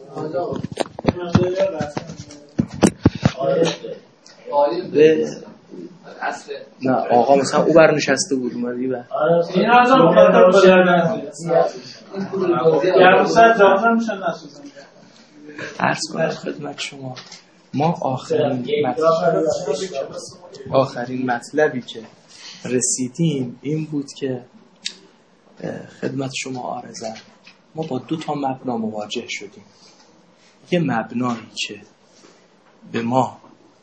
نه آقا مثلا او بر نشسته بود اومدی و این از اون مخاطب عرض کنم خدمت شما ما آخرین مطلبی که رسیدیم این بود که خدمت شما عارضم ما با 2 تا مبنا مواجه شدیم. یه مبنایی که به ما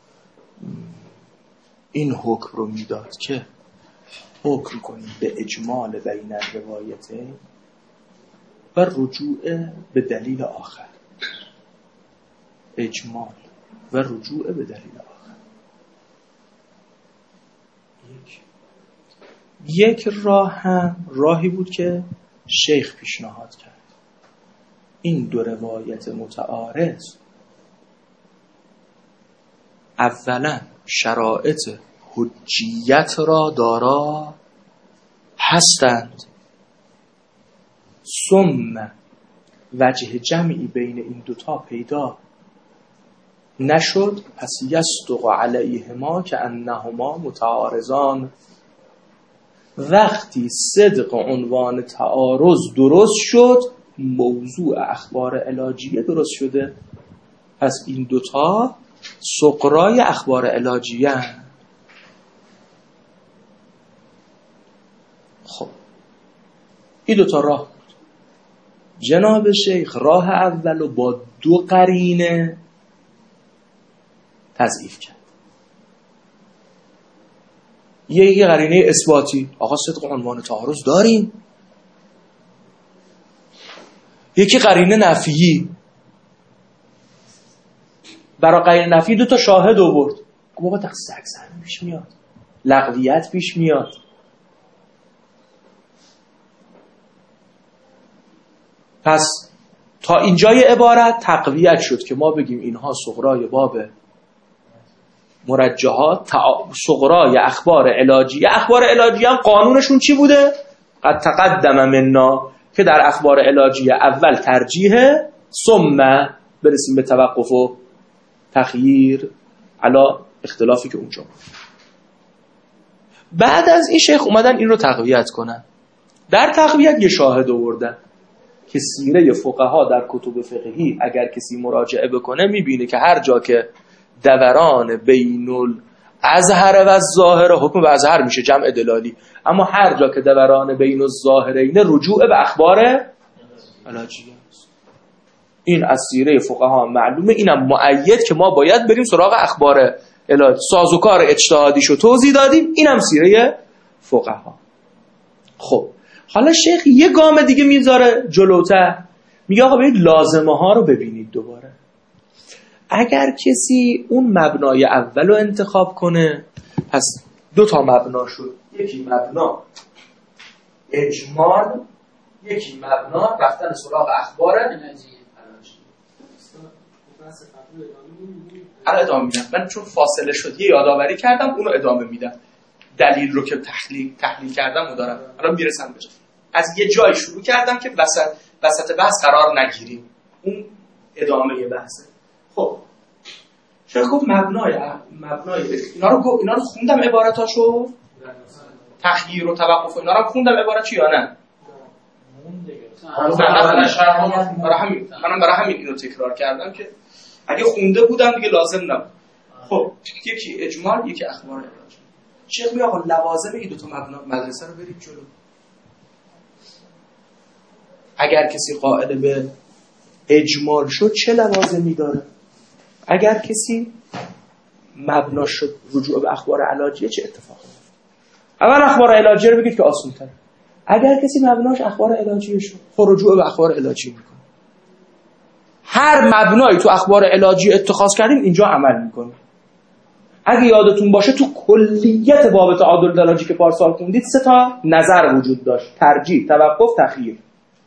این حکم رو میداد که حکم کنیم به اجمال بین الروایتین و رجوع به دلیل آخر. اجمال و رجوع به دلیل آخر. یک راه هم راهی بود که شیخ پیشنهاد کرد. این 2 روایت متعارض اولا شرایط حجیت را دارا هستند، ثم وجه جمعی بین این 2 تا پیدا نشد، پس یصدق علیهما که انهما متعارضان. وقتی صدق عنوان تعارض درست شد، موضوع اخبار علاجیه درست شده. پس این 2 تا سقرای اخبار علاجیه. خب این 2 تا راه بود. جناب شیخ راه اولو با 2 قرینه تضعیف کرد. یکی قرینه اثباتی، آقا صدق عنوان تعارض داریم. یکی قرینه نفیی، برای قرینه نفی 2 تا شاهد آورد. بابا تقصیر اکثر پیش میاد، لغویت پیش میاد. پس تا اینجای عبارت تقویت شد که ما بگیم اینها صغرای باب مرجحات، صغرای اخبار علاجیه. اخبار علاجیه هم قانونشون چی بوده؟ قد تقدم منا، که در اخبار علاجیه اول ترجیحه، ثم برسیم به توقف و تخییر علا اختلافی که اونجا بود. بعد از این شیخ اومدن این رو تقویت کنن. در تقویت یه شاهد آوردن که سیره فقها در کتب فقهی اگر کسی مراجعه بکنه میبینه که هر جا که دوران بین الازهر و الظاهر، حکم به ازهر میشه جمع دلالی، اما هر جا که دوران بین الظاهرین رجوع به اخبار علاجیه است. این از سیره فقها معلومه. اینم مؤید که ما باید بریم سراغ اخبار علاج. سازوکار اجتهادیشو توضیح دادیم، اینم سیره فقها. خب حالا شیخ یه گام دیگه میذاره جلوتر، میگه آقا برید لازمه ها رو ببینید دوباره. اگر کسی اون مبنای اول رو انتخاب کنه، پس 2 تا مبنا شد. یکی مبنا اجمال، یکی مبنا رفتن سراغ اخبار علاجیه. الان ادامه میدم. من چون فاصله شد یه یادآوری کردم، اونو ادامه میدم. دلیل رو که تحلیل کردم و دارم الان میرسم بهش. از یه جای شروع کردم که وسط بحث قرار نگیریم، اون ادامه بحثه. خب چرا خب مبنای اینا رو خوندم عبارتاشو، تخییر و توقف اینا رو خوندم عبارت یا نه؟ برای همین اینو تکرار کردم که اگه خونده بودم دیگه لازم نبود. خب یکی اجمال، یکی اخبار علاج. شیخ میگه آقا لوازم این 2 تا مدرسه رو برید جلو. اگر کسی قائل به اجمال شد چه لوازمی داره؟ اگر کسی مبنا شد رجوع به اخبار علاجیه چه اتفاقی میفته؟ اول اخبار علاجیه رو بگید که آسان تره. اگر کسی مبناش اخبار علاجیه شد، خب رجوع به اخبار علاجی میکنه. هر مبنایی تو اخبار علاجی اتخاذ کردیم اینجا عمل میکنه. اگه یادتون باشه تو کلیت باب تعادل دلاجی که پارسال خوندید 3 تا نظر وجود داشت: ترجیح، توقف، تخییر.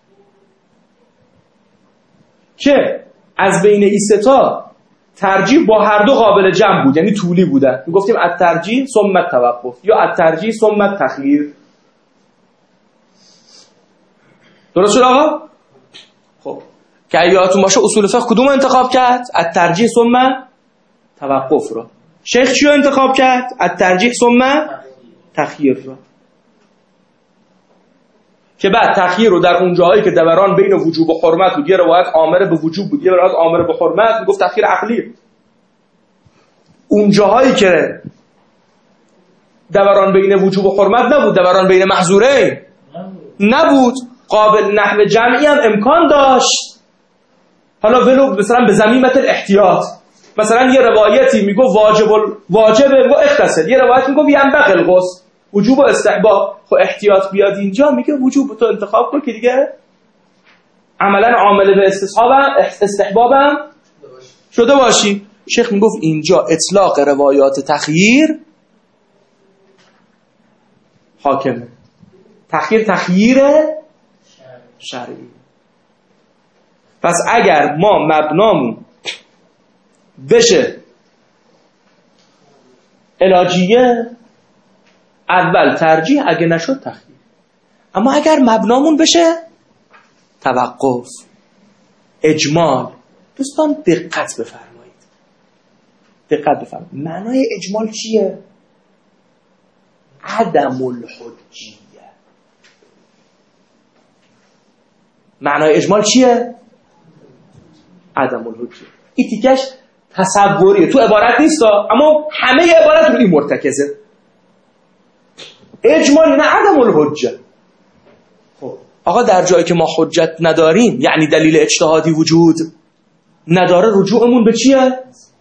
که از بین این 3 تا ترجیح با هر 2 قابل جمع بود، یعنی طولی بودن. میگفتیم الترجیح ثم التوقف یا الترجیح ثم التخییر. درست شد آقا؟ خب که یادتون باشه اصول فقه کدوم انتخاب کرد؟ الترجیح ثم توقف را. شیخ چیو انتخاب کرد؟ الترجیح ثم تخییر را. که بعد تخییر رو در اون جاهایی که دوران بین وجوب و حرمت بود، یه روایت آمر به وجوب بود، یه روایت آمر به حرمت، میگفت تخییر عقلی. اون جاهایی که دوران بین وجوب و حرمت نبود، دوران بین محظورین نبود، قابل نحو جمعی هم امکان داشت، حالا ولو مثلا به ضمیمت الاحتیاط، مثلا یه روایتی میگه واجبه میگه اغتسل، یه روایت میگه ینبغی الغسل، وجوب و استحباب. خب احتیاط بیاد اینجا میگه وجوب تو انتخاب کن که دیگه عملا عامل به استحبابم شده باشی. شیخ میگفت اینجا اطلاق روایات تخییر حاکمه. تخییر شرعی. پس اگر ما مبنامون بشه علاجیه، اول ترجیح، اگه نشد تخییر. اما اگر مبنامون بشه توقف، اجمال، دوستان دقت بفرمایید. معنای اجمال چیه؟ عدم الحجیه. معنای اجمال چیه؟ عدم الحجیه. این تیکش تصوریه، تو عبارت نیست اما همه عبارت رو این مرتکزه. اجمال یعنی عدم الحجه. خب آقا در جایی که ما حجت نداریم، یعنی دلیل اجتهادی وجود نداره، رجوعمون به چیه؟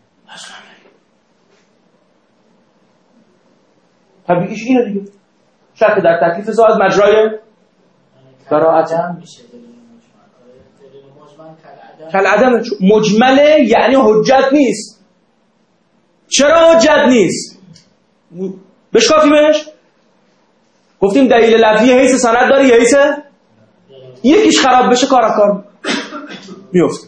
طبیعیش اینه دیگه. شک در تکلیف زائد مجرای براءت کالعدم. مجمله یعنی حجت نیست. چرا حجت نیست؟ بشکافیمش. گفتیم دلیل لفظی حیث سند داره، حیث یکیش خراب بشه کار میفته.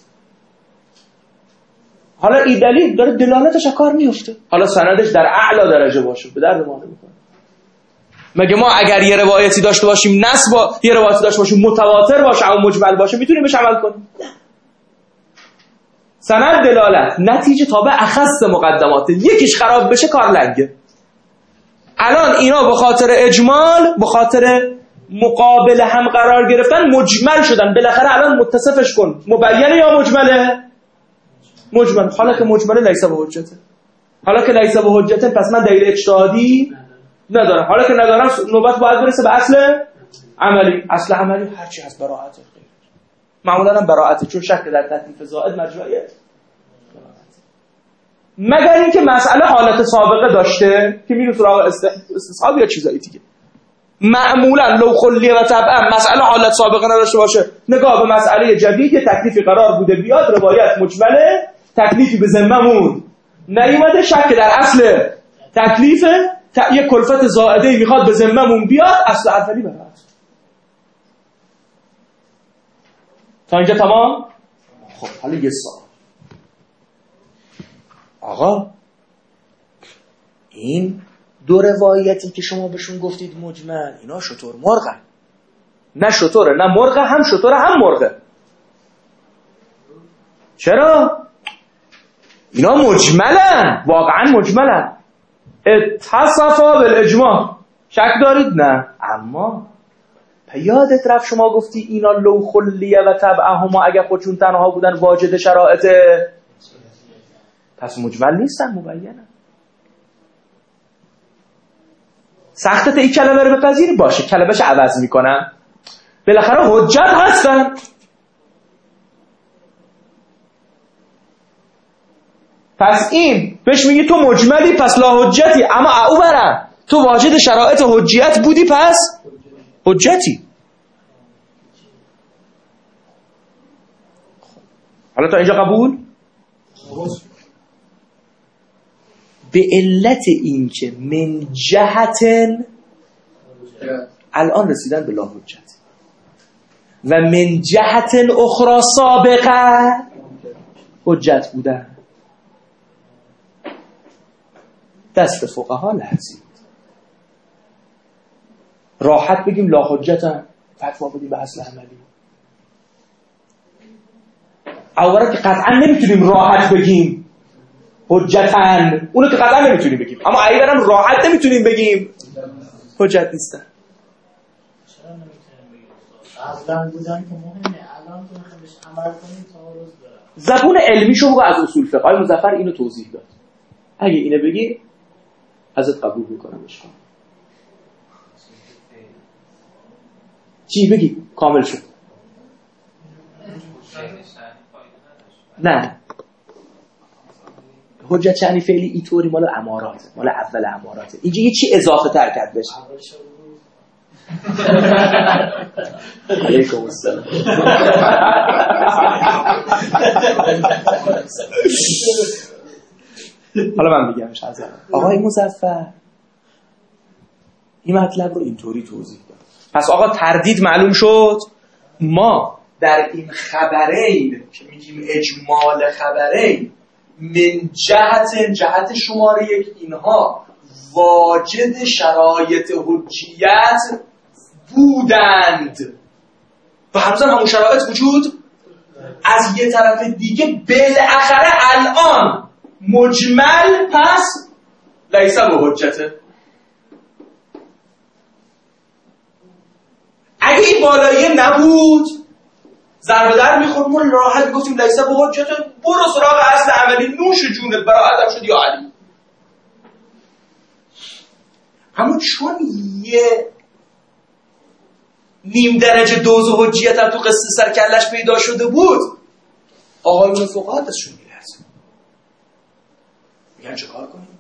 حالا این دلیل داره دلالتش کار میفته، حالا سندش در اعلی درجه باشه، به درد ما نمیخوره. مگه ما اگر یه روایتی داشته باشیم نص با یه روایتی داشته باشیم متواتر باشه او مجمل باشه میتونیم بهش عمل کنیم؟ نه. سند دلالت نتیجه تابع اخص مقدماته، یکیش خراب بشه کار لنگه. الان اینا به خاطر اجمال، به خاطر مقابل هم قرار گرفتن مجمل شدن. بالاخره الان متصفش کن، مبینه یا مجمله؟ مجمل. حالا که مجمله لیس به حجته، حالا که لیس به حجته پس من دلیل اجتهادی ندارم. حالا که ندارم نوبت باید برسه به اصل عملی. اصل عملی هرچی از براءت غیر، معمولا هم براءت، چون شک در تکلیف زائد مجرای مگر اینکه مسئله حالت سابقه داشته که میره سراغ استصحاب یا چیزایی دیگه. معمولا لو خلیه و طبعا مسئله حالت سابقه نداشته باشه، نگاه به مسئله جدید، یه تکلیفی قرار بوده بیاد، روایت مجمله، تکلیفی به ذممون نیومده، شک در اصل تکلیف، یه کلفت زائده میخواد به ذممون بیاد، اصل اولی براءت. تا اینجا تمام؟ خب حالا یه سوال. آقا این دو روایتی که شما بهشون گفتید مجمل، اینا شتر مرغن. نه شتره نه مرغه، هم شتره هم مرغه. چرا؟ اینا مجملن، واقعا مجملن. اتصفا بالاجماع. شک دارید؟ نه. اما یادت رفت شما گفتی اینا لو خلیه و تبعهما، اگر خودشون تنها بودن واجد شرایط، پس مجمل نیستن، مبینن. سختت این کلمه رو بپذیری، باشه کلمه‌اش عوض میکنم، بالاخره حجت هستن. پس این بهش میگی تو مجملی پس لا حجتی، اما او برم تو واجد شرایط حجیت بودی پس حجتی. حالا تا اینجا قبول؟ به علت این که من جهت الان رسیدن به لا حجت و من جهت اخرى سابقه حجت بودن، دست فقها لحظید. راحت بگیم لا حجتن، فتوا بدیم به اصل عملی. اولا که قطعا نمیتونیم راحت بگیم حجتن، اونو که قطعا نمیتونیم بگیم، اما ایضا هم راحت نمیتونیم بگیم حجت نیستن. چرا نمیتونیم بگیم؟ اصلا بودن که مهمه، الان تو میخوای بهش عمل کنیم تعارض داره. زبون علمیشو بگو از اصول فقه. آقای مظفر اینو توضیح داد. اگه اینو بگی ازت قبول میکنمش. چی بگی؟ کامل شد. نه حجت شأنی فعلی اینطوری مال امارات، مال اول امارات. اینجا یه چی اضافه تر کرد بشه. علیکم السلام. حالا من میگمش از آقای مظفر این مطلب رو اینطوری توضیح داد. پس آقا تردید معلوم شد. ما در این خبرین که میگیم اجمال خبرین من جهت شماره یک اینها واجد شرایط حجیت بودند و همزن همون شرایط وجود از یه طرف دیگه بالاخره الان مجمل پس لیس به حجته. اگه این بالاییه نبود ضربه در میخورد ما راحت میگفتیم لیس به حجته، برو سراغ اصل عملی، نوش جونت براحتم شد یا علی. اما چون یه نیم درجه دوز حجیت هم تو قصه سرکلش پیدا شده بود، آقایون فقها دستشون میلرزه، میگن چه کار کنیم؟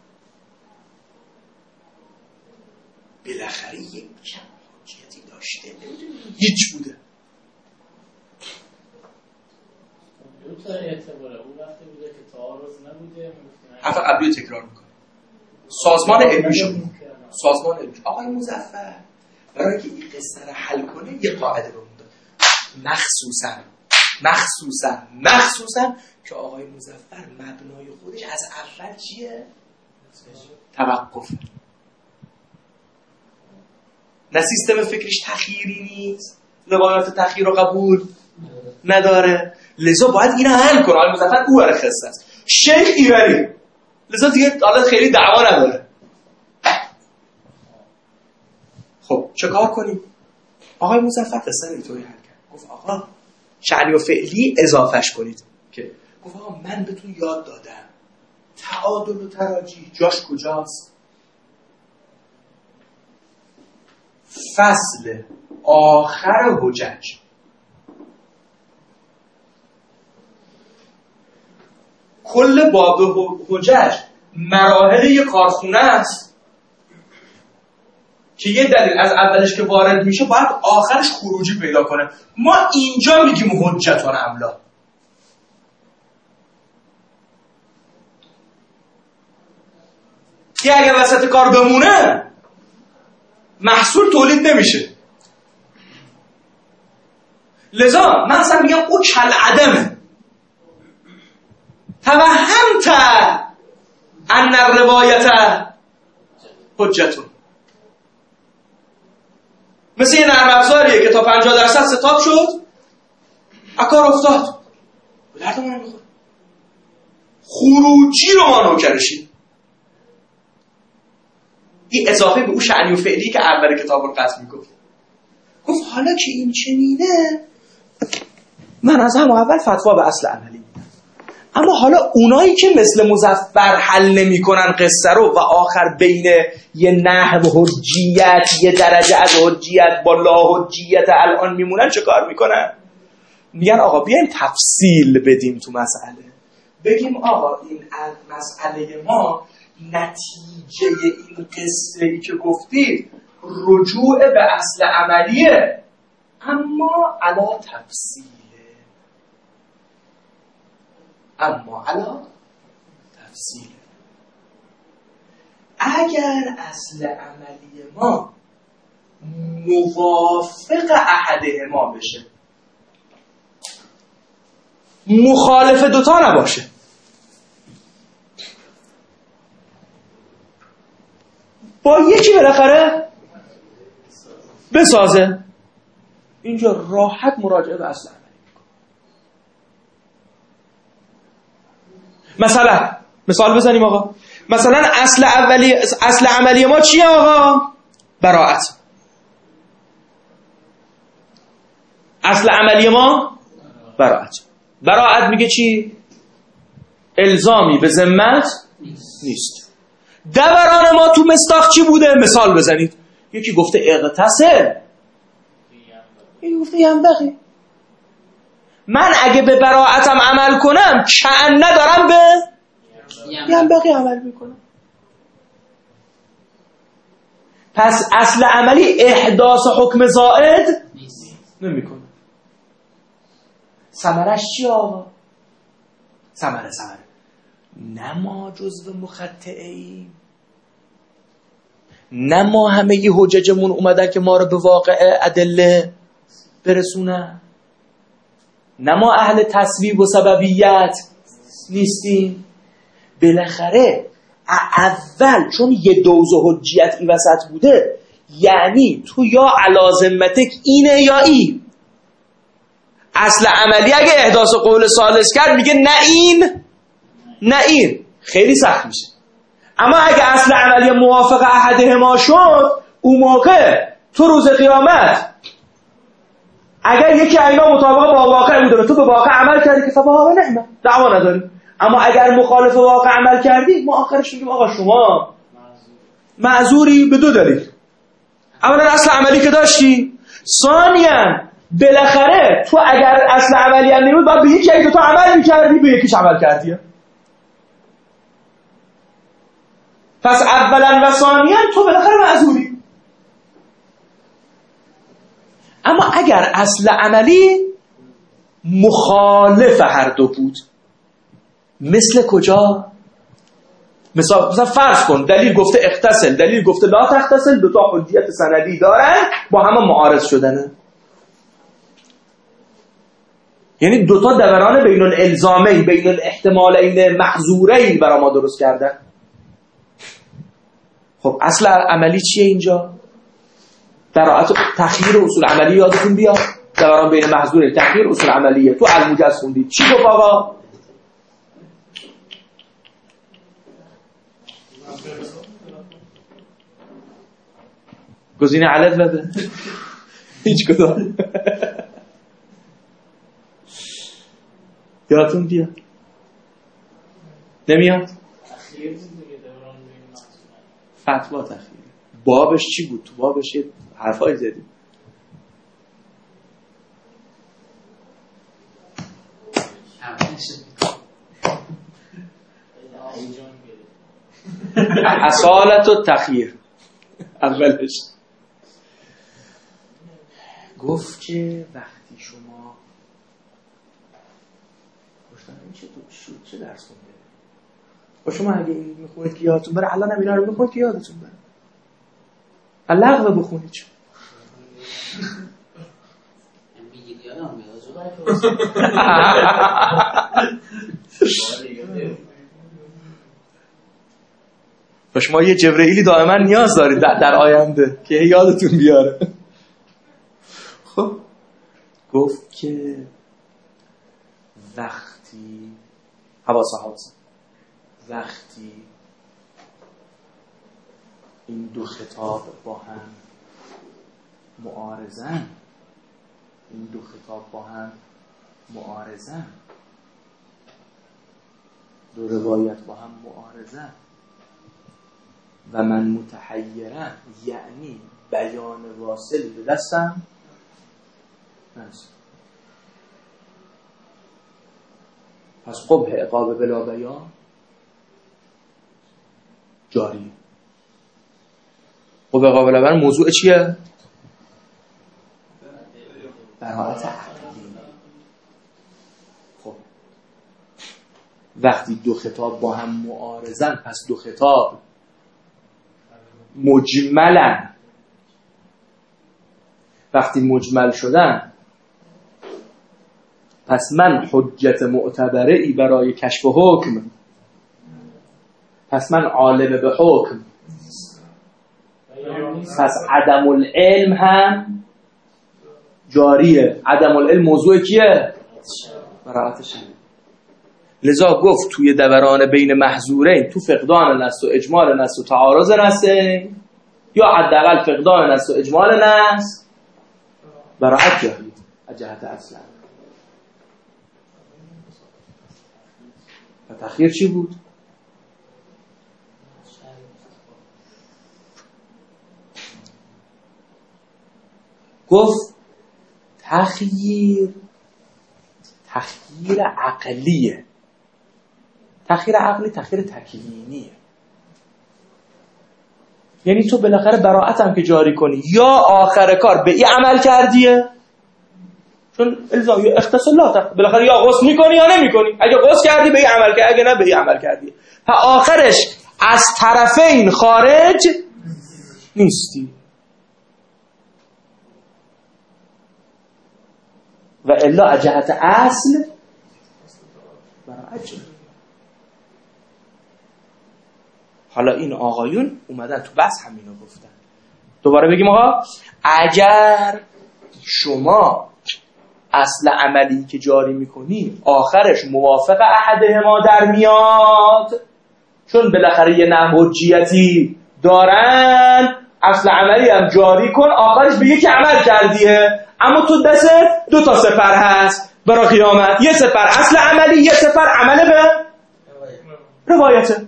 بالاخره یک کم حجیتی داشته، نمیدونیم هیچ بوده. دو تا اعتباره، اون وقتی بوده که تعارض نبوده، حرف قبلی رو تکرار میکنه. سازمان علمیشو سازمان علمی. آقای مظفر برای که این قصه رو حل کنه یه قاعده رو داد، مخصوصا که آقای مظفر مبنای خودش از اول چیه؟ توقف. نه سیستم فکریش تخییری نیست، روایات تخییر رو قبول نداره، لذا باید اینو حل کنه. آقای مظفر او برای خصه است، شیخ ایوری، لذا دیگه حالا خیلی دعوا نداره. خب چه کار کنیم؟ آقای مظفر قصه رو اینطوری حل کرد، گفت آقا شأنی و فعلی اضافهش کنید. که گفت آقا من بهتون یاد دادم تعادل و تراجیح جاش کجاست؟ فصل آخر حجج. کل باب حجج مراحل یک کارخونه است که یه دلیل از اولش که وارد میشه باید آخرش خروجی پیدا کنه. ما اینجا میگیم حجتون املا. که اگر وسط کار بمونه محصول تولید نمیشه. لذا من اصلا میگم او کالعدمه. توهمت ان الروایت حجتون. مثل یه نرم افزاریه که تا 50% ستاپ شد اکار افتاد، به دردمون نمیخوره، خروجی رو ما نوکرشیم. این اضافه به اون شأنی و فعلی که اول کتاب القتل میگفت. گفت حالا که این چنینه من از همون اول فتوا به اصل عملی میدم، اما حالا اونایی که مثل مظفر حل نمی‌کنن قصه رو و آخر بین یه نحو حجیت یه درجه از حجیت با لا حجیت الان میمونن چه کار میکنن؟ میگن آقا بیایم تفصیل بدیم تو مسئله، بگیم آقا این مسئله ما نتیجه این قصه ای که گفتید رجوع به اصل عملیه، اما علا تفصیله. اگر اصل عملی ما موافق احدهما بشه، مخالف دوتا نباشه، با یکی بالاخره بسازه، اینجا راحت مراجعه به اصل عملی میکنه. مثال بزنیم آقا. مثلا اصل عملی ما چیه آقا؟ براءت. اصل عملی ما براءت میگه چی؟ الزامی به ذمت نیست. دوران ما تو مصداق چی بوده؟ مثال بزنید. یکی گفته اغتسل، یکی گفته ینبغی. من اگه به براءتم عمل کنم کأن ندارم به ینبغی عمل میکنم. پس اصل عملی احداث حکم زائد نمیکنه. ثمرش چی آقا؟ ثمره نه ما جزو مخطئی، نه ما همه ی حججمون اومدن که ما رو به واقع ادله برسونن، نه ما اهل تصویب و سببیت نیستیم. بالاخره اول چون یه دوز حجیت این وسط بوده، یعنی تو یا علازمتک اینه یا این. اصل عملی اگه احداث قول ثالث کرد میگه نه این نه این، خیلی سخت میشه. اما اگه اصل عملی موافق احدهما شد، اون موقع تو روز قیامت اگر یکی اینا مطابق با واقع بوده و تو به واقع عمل کردی که فواقع نعمه، دعوا نداریم. اما اگر مخالف واقع عمل کردی، ما آخرش میگیم آقا شما معذوری به دو دلیل. اولا اصل عملی که داشتی، ثانیاً بالاخره تو اگر اصل عملی هم نمیبود باید به یکی اگه تو عمل میکردی به یکیش عمل کردی. پس اولا و ثانیاً تو بالاخره معذوری. اما اگر اصل عملی مخالف هر دو بود، مثل کجا؟ مثلا فرض کن دلیل گفته اغتسل، دلیل گفته لا تغتسل، دو تا حجیت سندی دارن با هم معارض شدنه. یعنی دو تا دوران بین الالزامین، بین الاحتمالین محظورین برای ما درست کردن. خب اصل عملی چیه اینجا؟ براءت تخییر اصول عملی یادتون بیاد. دوران بین محظورین، تخییر اصول عملیه. تو الموجز خوندید چی گفت آقا؟ گزینه علت بده. هیچ کدام یادتون بیاد؟ نمیاد؟ فتوا تخییر. بابش چی بود؟ تو بابش یه حرفایی زدیم. اصالت و تخییر اولش گفت که وقتی شما گفتن این چه درس خونده با شما اگه این میخونید که یادتون بره، الان هم اینا رو میخونید که یادتون بره، لغو بخونید چه و شما یه جبرئیلی دائما نیاز دارید در آینده که یادتون بیاره. خب گفت که وقتی وقتی این دو خطاب با هم معارضن، دو روایت با هم معارضن و من متحیرم، یعنی بیان واصل به دستم نرسید. پس قبح عقاب بلا بیان جاری. قبح عقاب بلا بیان موضوع چیه؟ براءت عقلی. خب وقتی دو خطاب با هم معارضن، پس دو خطاب مجملن. وقتی مجمل شدن، پس من حجت معتبره ای برای کشف حکم، پس من عالم به حکم، پس عدم العلم هم جاریه. عدم العلم موضوع کیه؟ براءت شرعی. لذا گفت توی دوران بین محظورین، تو فقدان نص و اجمال نص و تعارض نصین، یا حداقل فقدان نص و اجمال نص، براعت جاری از جهت اصلا. و تخییر چی بود؟ گفت تخییر عقلیه. تخییر عقلی تخییر تکوینیه. یعنی تو بالاخره براعت هم که جاری کنی یا آخر کار به این عمل کردیه، چون الزام یا اختصاص الله، بالاخره یا غسل میکنی یا نمیکنی. اگه غسل کردی به این عمل کردی، اگه نه به این عمل کردی. و آخرش از طرفین خارج نیستی. و الا از جهت اصل براعت جاری. حالا این آقایون اومدن تو بس همینو گفتن. دوباره بگیم آقا، اگر شما اصل عملی که جاری میکنی آخرش موافق احدهما در میاد، چون بالاخره یه حجیتی دارن، اصل عملی هم جاری کن، آخرش به یک عمل کردیه، اما تو دست 2 سپر هست برای قیامت. یه سپر اصل عملی، یه سپر عمل به روایته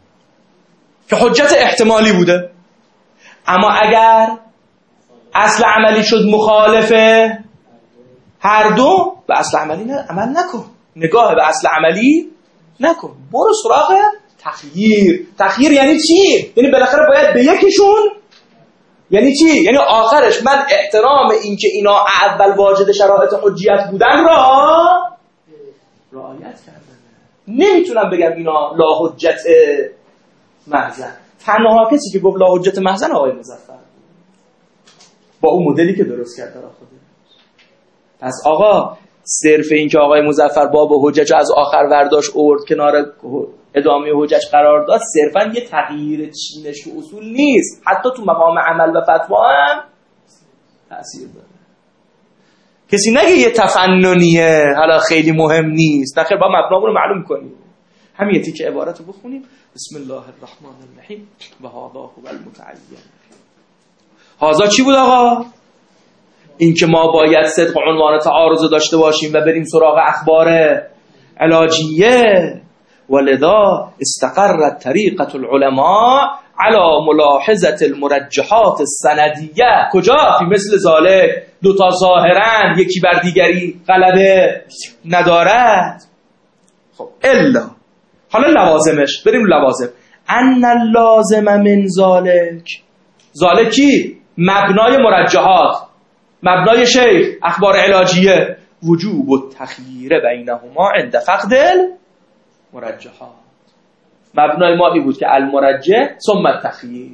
که حجت احتمالی بوده. اما اگر اصل عملی شد مخالفه هر دو، به اصل عملی عمل نکن، نگاه به اصل عملی نکن، برو سراغ تخییر. تخییر یعنی چی؟ یعنی بالاخره باید به یکیشون، یعنی چی؟ یعنی آخرش من احترام این که اینا اول واجد شرایط حجیت بودن را رعایت کردم. نمیتونم بگم اینا لا حجت محضن. تنها کسی که گفت لا حجت محضن آقای مظفر با اون مدلی که درست کرد برای خودش. پس آقا صرف این که آقای مظفر باب حجج از آخر ورداش آورد کنار ادامه حجج قرار داد، صرفا یه تغییر چینش و اصول نیست، حتی تو مقام عمل و فتوا هم تأثیر داره. کسی نگه یه تفننیه حالا خیلی مهم نیست، نخیر با مبنامون رو معلوم کنیم. همین یه تیکه عبارت رو بخونیم. بسم الله الرحمن الرحیم و هذا هو المتعین. هذا چی بود آقا؟ این که ما باید صدق عنوان تعارض داشته باشیم و بریم سراغ اخبار علاجیه. ولذا استقرت طریقة العلماء على ملاحظة المرجحات السندیه. کجا؟ فی مثل ذالک، 2 ظاهرن یکی بر دیگری غلبه ندارد. خب الا حالا لوازمش، بریم لوازم. ان اللازم من ذالک کی؟ مبنای مرجحات، مبنای شیخ اخبار علاجیه، وجوب التخییر بینهما عند فقد المرجحات. مبنای ما این بود که المرجح ثم التخییر.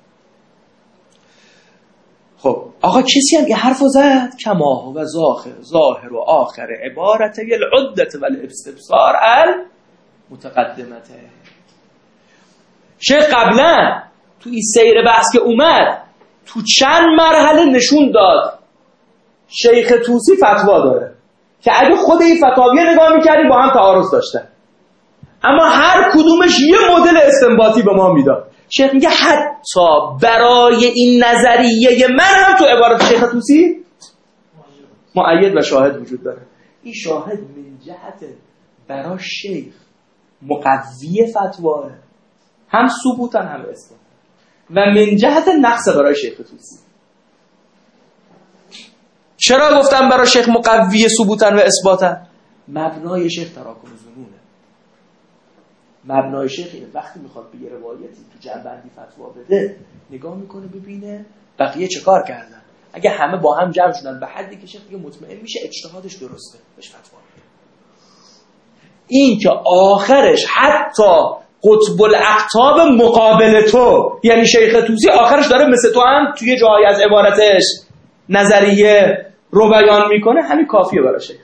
خب آقا کسی هم این حرفو زد کما هو ظاهر و آخر عبارت العدت و الاستبصار المتقدمته. شیخ قبلا تو این سیر بحث که اومد تو چند مرحله نشون داد شیخ طوسی فتوا داره که اگه خود این فتاویه نگاه میکردیم با هم تعارض داشتن، اما هر کدومش یه مدل استنباطی به ما میداد. شیخ میگه حتی برای این نظریه من هم تو عبارت شیخ طوسی مؤید و شاهد وجود داره. این شاهد من جهت برای شیخ مقوی فتواه، هم ثبوتن هم اثبات، و من جهت نقص برای شیخ طوسی. چرا گفتم برای شیخ مقوی ثبوتن و اثباتن؟ مبنای شیخ تراکم ظنونه. مبنای شیخ اینه وقتی میخواد به یه روایتی تو جمع‌بندی فتوا بده، نگاه میکنه ببینه بقیه چه کار کردن. اگه همه با هم جمع شدن به حدی که شیخ دیگه مطمئن میشه اجتهادش درسته، بهش فتوا میده. این که آخرش حتی قطب الاقطاب مقابل تو، یعنی شیخ طوسی آخرش داره مثل تو هم توی جایی از عبارتش نظریه رو بیان میکنه، همین کافیه برای شیخ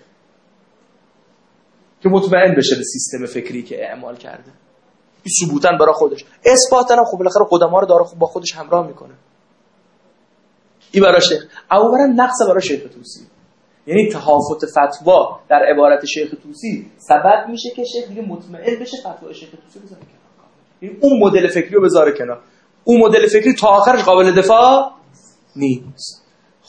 که مطمئن بشه به سیستم فکری که اعمال کرده. این ثبوتن برای خودش، اثباتن هم خب بالاخره قدما رو داره با خودش همراه میکنه. این برای شیخ. اولا نقص برای شیخ طوسی، یعنی تهافت فتوا در عبارت شیخ طوسی سبب میشه که شیخ دیگه مطمئن بشه فتوای شیخ طوسی بذاره کنار، یعنی اون مدل فکری رو بذاره کنار، اون مدل فکری تا آخرش قابل دفاع نیست.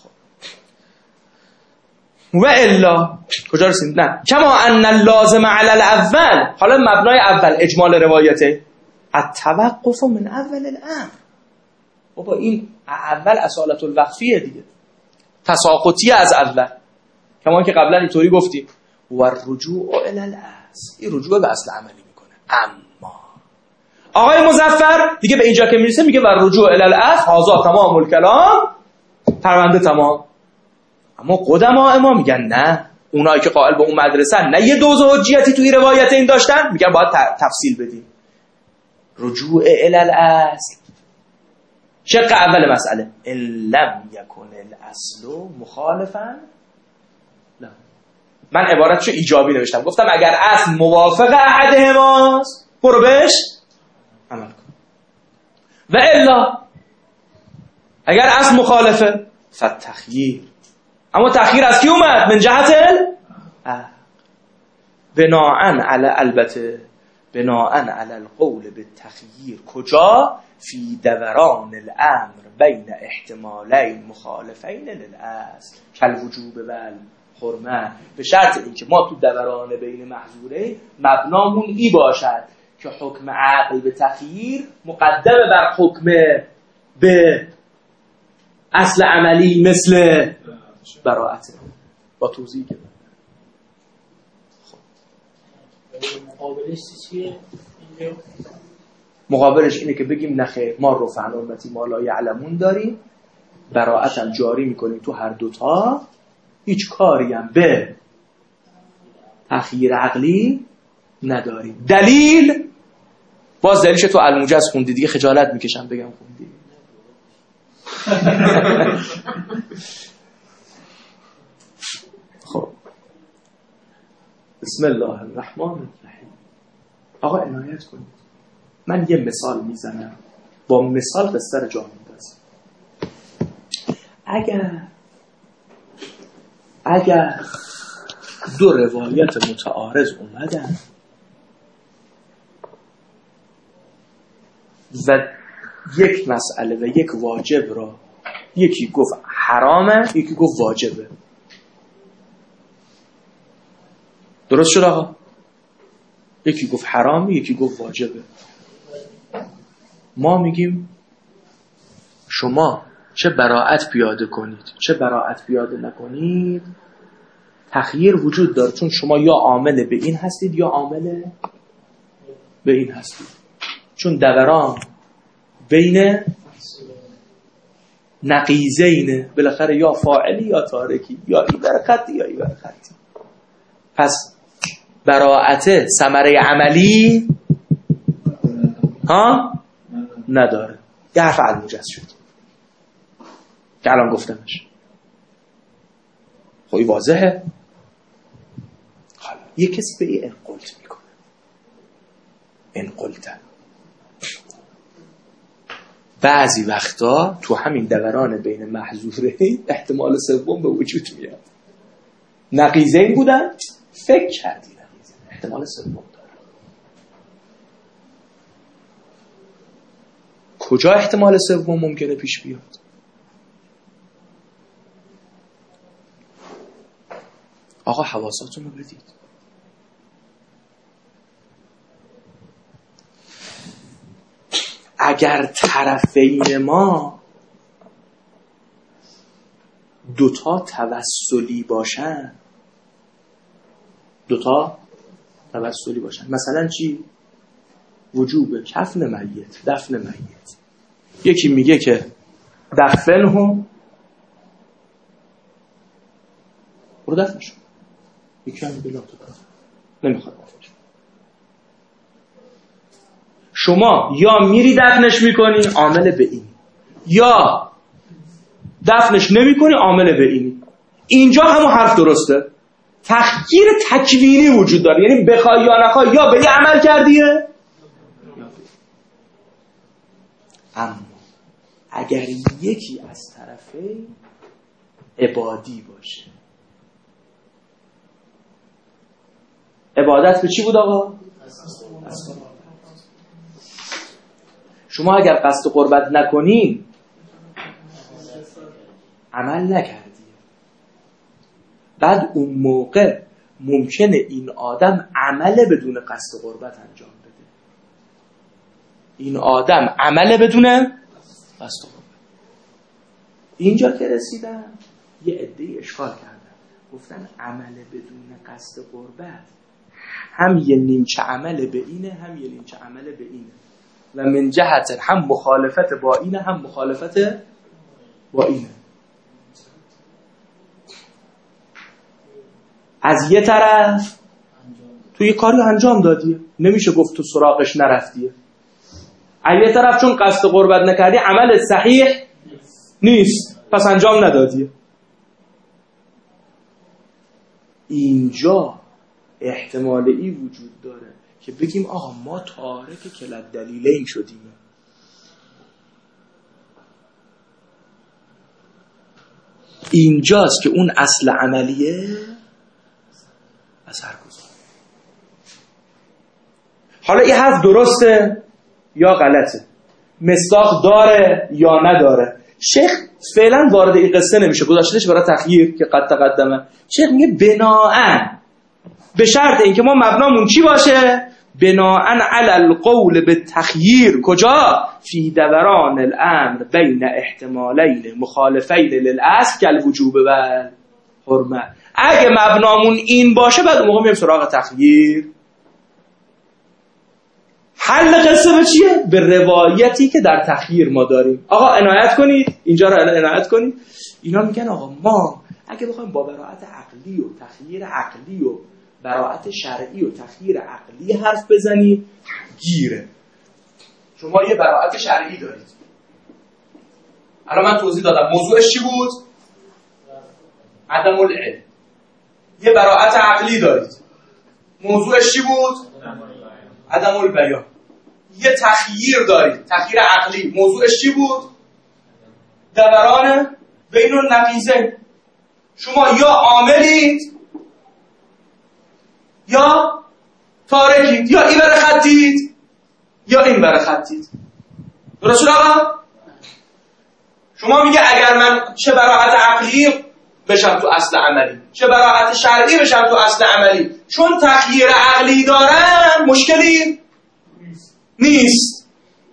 و الا کجا رسید؟ نه کما ان اللازم علی الاول، حالا مبنای اول اجمال روایته التوقف من اول الامر. بابا این اول اصالت الوقفیه دیگه، تساقطی از اول، کما که قبلا اینطوری گفتیم و رجوع الی الاصل، این رجوع به اصل عملی میکنه. اما آقای مظفر دیگه به اینجا که میرسه میگه و رجوع الی الاصل هذا تمام الکلام، پرونده تمام. اما قدما ما میگن نه، اونایی که قائل به اون مدرسه نه یه دوز حجیتی توی روایت این داشتن، میگن باید تفصیل بدیم. رجوع الی الاصل شق اول مسئله ان لم یکن الاصل مخالفا. نه من عبارتشو ایجابی نوشتم، گفتم اگر اصل موافق احدهماست برو بهش عمل کن، و الا اگر اصل مخالفه فتخییر. اما تخییر از کی اومد؟ من جهت بناءً علی، البته بناءً علی القول بالتخییر. کجا؟ فی دوران الامر بین احتمالین مخالفین للاصل کالوجوب والحرمه، به شرط اینکه ما تو دوران بین محظورین مبنامون ای باشد که حکم عقل به تخییر مقدم بر حکم به اصل عملی مثل براءت. با توضیحی که مقابلش چیه؟ مقابلش اینه که بگیم نخیر ما رفع امتی ما لا یعلمون داریم، براءت هم جاری میکنیم تو هر دوتا، هیچ کاری هم به تخییر عقلی نداریم. دلیل باز دلیلش تو الموجز خوندی دیگه، خجالت میکشم بگم خوندی. خب بسم الله الرحمن الرحیم. آقا عنایت کنید، من یه مثال میزنم، با مثال قصه جا میندازم. اگر دو روایت متعارض اومدن و یک مسئله و یک واجب را یکی گفت حرامه یکی گفت واجبه، درست شد آقا؟ یکی گفت حرامه یکی گفت واجبه. ما میگیم شما چه براءت پیاده کنید چه براءت پیاده نکنید تخییر وجود داره، چون شما یا عامل به این هستید یا عامل به این هستید، چون دوران بین نقیضینه، بالاخره یا فاعلی یا تارکی، یا این برخطی یا این برخطی. پس براءت ثمره عملی نداره. یه حرف الموجز شد که الان گفتمش، خب واضحه. حالا یه کسی به این انقلت میکنه، انقلت بعضی وقتا تو همین دوران بین محظوره احتمال سوم به وجود میاد. نقیضین بودن فکر کردی نقیضین احتمال سوم داره. کجا احتمال سوم ممکنه پیش بیاد؟ آقا حواساتون رو بدید. اگر طرفین ما دوتا توسلی باشن، مثلا چی؟ وجوب کفن میت، دفن میت. یکی میگه که دفنهم برو دفنشون، یکی هم میگه لا تکفن، نمیخواد دفنش. شما یا میری دفنش میکنی عامل به این، یا دفنش نمیکنی عامل به این. اینجا همون حرف درسته، تخییر تکوینی وجود داره، یعنی بخوای یا نخوای یا به یه عمل کردیه. اما اگر یکی از طرفین عبادی باشه عبادت به چی بود آقا؟ شما اگر قصد قربت نکنین عمل نکردی. بعد اون موقع ممکنه این آدم عمل بدون قصد قربت انجام بده. این آدم عمل بدون قصد قربت. اینجا که رسیدن یه عده‌ای اشکال کردن، گفتن عمل بدون قصد قربت هم یه نیمچه عمل به اینه هم یه نیمچه عمل به اینه و من جهت هم مخالفت با اینه هم مخالفت با اینه. از یه طرف تو یه کاری انجام دادیه، نمیشه گفت تو سراغش نرفتیه. از یه طرف چون قصد قربت نکردی عمل صحیح نیست، پس انجام ندادیه. اینجا احتمال ای وجود داره که بگیم آقا ما تارک کلت دلیلین شدیم. اینجاست که اون اصل عملیه اثر گذاره. حالا این حرف درسته یا غلطه، مصداق داره یا نداره. شیخ فعلا وارد این قصه نمیشه، گذاشتهش برای تخییر که قد تقدمه. شیخ میگه بناءً به شرط اینکه ما مبنامون چی باشه؟ بناءً علی القول به تخییر. کجا؟ فی دوران الامر بین احتمالین مخالفین للاصل کالوجوب و حرمت. اگه مبنامون این باشه بعد اون موقع میریم سراغ تخییر. حل قصه به چیه؟ به روایتی که در تخییر ما داریم. آقا عنایت کنید، اینجا رو عنایت کنید. اینا میگن آقا ما اگه بخوایم با براءت عقلی و تخییر عقلی و براءت شرعی و تخییر عقلی حرف بزنیم گیره. شما یه براءت شرعی دارید، الان من توضیح دادم موضوعش چی بود؟ عدم العلم. یه براءت عقلی دارید، موضوعش چی بود؟ عدم البیان. یه تخییر دارید، تخییر عقلی، موضوعش چی بود؟ دوران بین النقیضین. شما یا عاملید یا تارکید، یا این بره خطید یا این بره خطید. درست آقا؟ شما میگه اگر من چه براءت عقلی بشم تو اصل عملی، چه براءت شرعی بشم تو اصل عملی، چون تخییر عقلی دارم مشکلی نیست.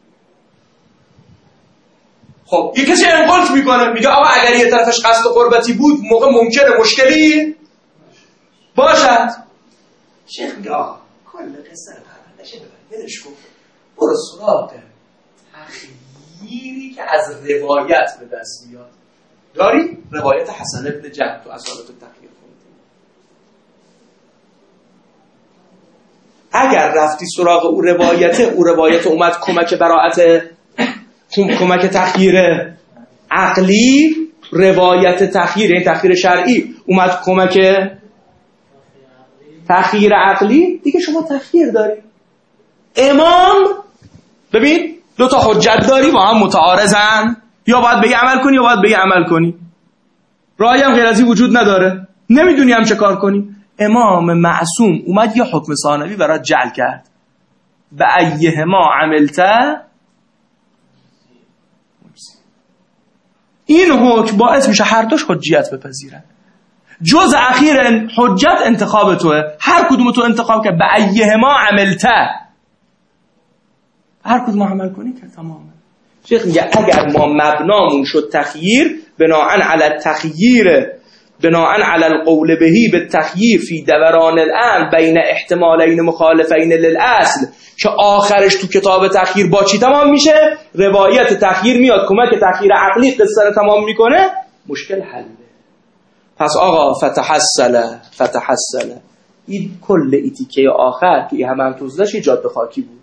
خب یه کسی انقلت میکنه میگه آقا اگر یه طرفش قصد قربتی بود موقع ممکنه مشکلی باشد. شیخ میگه آقا کل قصه رو پروندهش ببر، ولش کن، برو سراغ تخییری که از روایت به دست میاد. داری روایت حسن ابن جد تو اصالت التخییر خوندی. اگر رفتی سراغ او روایت اومد کمک براءت، کمک تخییر عقلی، روایت تخییر یعنی تخییر شرعی اومد کمک تخییر عقلی، دیگه شما تخییر داری. امام ببین دو تا حجت داری با هم متعارضن، یا باید به یه عمل کنی یا باید به یه عمل کنی، راهی هم غیر از این وجود نداره، نمیدونی هم چه کار کنی. امام معصوم اومد یه حکم ثانوی برات جعل کرد، به ایهما عملته، این حکم باعث میشه هر دوش حجیت بپذیرن. جز اخیر حجت انتخاب توه، هر کدوم تو انتخاب که به ایهما عملته، هر کدوم عمل کنی که تمامه. شیخ میگه اگر ما مبنامون شد تخییر، بناءً علی التخییر، بناءً علی القول بهی به تخییر فی دوران الامر بین احتمالین مخالفین للاصل، که آخرش تو کتاب تخییر با چی تمام میشه؟ روایت تخییر میاد کمک تخییر عقلی قصه رو تمام میکنه، مشکل حله. پس آقا فتحصل این کل ایتیکه آخر که هم توضیحش یه جاده خاکی بود.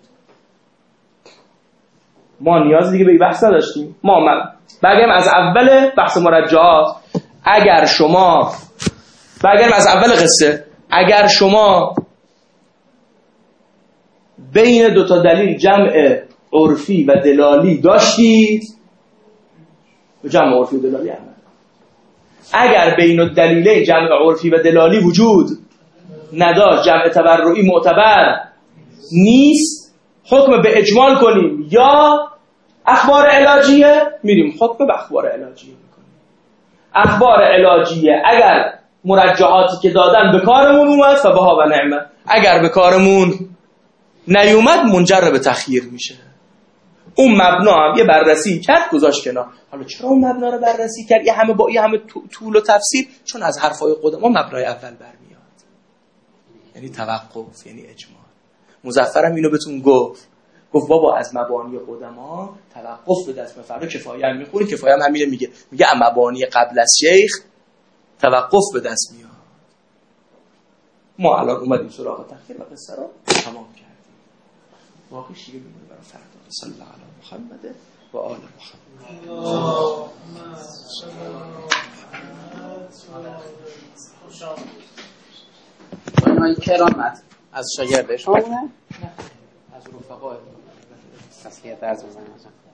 ما نیاز دیگه به این بحث نداشتیم. ما بگم از اول بحث مرجعات، اگر شما بگم از اول قصه، اگر شما بین دو تا دلیل جمع عرفی و دلالی داشتید، جمع عرفی و دلالی هم، اگر بین الدلیلین جمع عرفی و دلالی وجود نداشت، جمع تبرعی معتبر نیست، حکم به اجمال کنیم یا اخبار علاجیه، میریم حکم به اخبار علاجیه میکنیم. اخبار علاجیه اگر مرجحاتی که دادن به کارمون اومد فبها و نعمه، اگر به کارمون نیومد منجر به تخییر میشه. اون مبنا هم یه بررسی کرد گذاشت کنار. حالا چرا اون مبنا رو بررسی کرد؟ یه همه با یه همه طول و تفسیر، چون از حرفای قدما مبنای اول برمیاد، یعنی توقف، یعنی اجمال. مظفرم اینو بهتون گفت بابا از مبانی قدما توقف به دست بفرمایید. کفایه هم میخونی، کفایه هم همینه میگه مبانی قبل از شیخ توقف به دست میاد. ما الان اومدیم سراغ تخییر و قصه رو تمام کردیم. باقی دیگه میمونه برای فردا. صلی الله علی محمد و آل محمد. این کرامت از شاگرد شما بودن؟ از رفقای تسلیت درس بزنید.